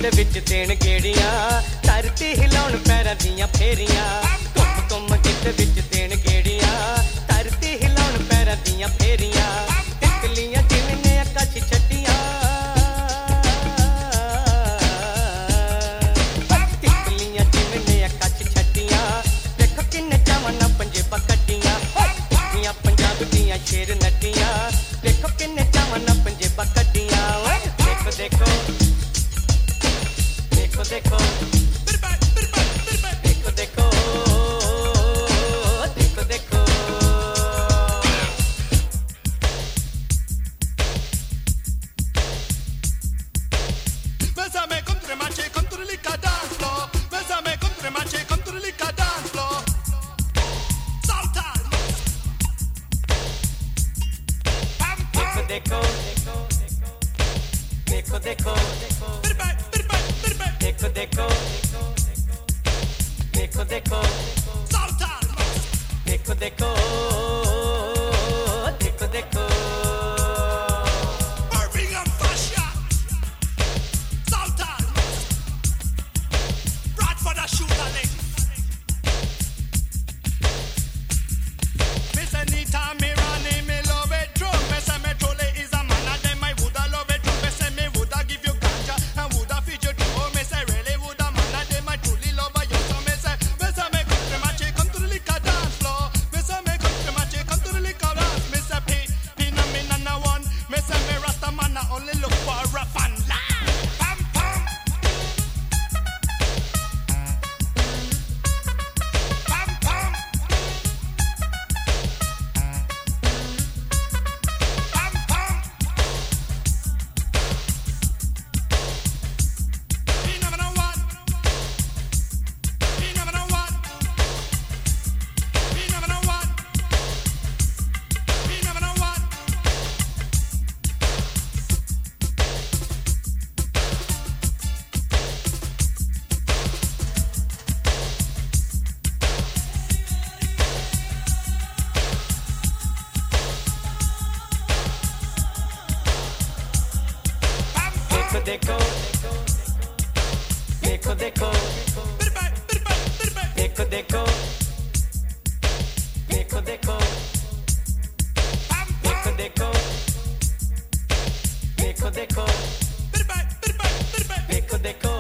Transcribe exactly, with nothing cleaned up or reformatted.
ਦੇ ਵਿੱਚ ਦੇਣ ਗੇੜੀਆਂ ਧਰਤੀ ਹਿਲਾਉਣ ਪੈਰਾਂ ਦੀਆਂ ਫੇਰੀਆਂ ਘੁੰਮ ਘੁੰਮ ਕਿਤੇ ਵਿੱਚ ਦੇਣ ਗੇੜੀਆਂ ਧਰਤੀ ਹਿਲਾਉਣ ਪੈਰਾਂ ਦੀਆਂ ਫੇਰੀਆਂ ਤਿਤਲੀਆਂ ਜਿਵੇਂ ਨੇ ਆਕਾਸ਼ ਛੱਡੀਆਂ ਤਿਤਲੀਆਂ ਜਿਵੇਂ ਨੇ ਆਕਾਸ਼ ਛੱਡੀਆਂ ਦੇਖੋ ਕਿੰਨੇ ਚਾਵਾਂ ਨਾਲ ਪੰਜੇ ਪਕੜੀਆਂ ਦੀਆਂ ਪੰਜਾਬ ਦੀਆਂ ਸ਼ੇਰ ਨੱਡੀਆਂ ਦੇਖੋ ਕਿੰਨੇ ਚਾਵਾਂ ਨਾਲ ਪੰਜੇ ਪਕੜੀਆਂ ਦੇਖੋ ਦੇਖੋ देखो देखो देखो देखो देखो देखो Bésame contra mache contra lica dance floor. Bésame contra mache contra lica dance floor. Salta. देखो देखो देखो देखो देखो देखो देखो देखो Salta. देखो देखो देखो देखो Birmingham fascia. Salta. Bradford a shooter leg. Miss Anita, me Rani, me love it true. Me say me truly is a man and them I woulda love it true. Me say me woulda give you ganja and woulda feed you too. Me say really woulda man and them I truly love you. So me say, me say me come to my chick, come to the liquor dance floor. Me say me come to my chick, come to the liquor dance. Me say P, P na me na na one. Me say me Rasta man I only look for a fun line. Pam pam. Pam pam. Pam pam. P na me na one. P na me na one. P na me na one. P na me na one. देखो देखो देखो देखो Birba, birba, birba. देखो देखो देखो देखो Pam देखो pam. देखो देखो देखो Birba, birba, birba. देखो देखो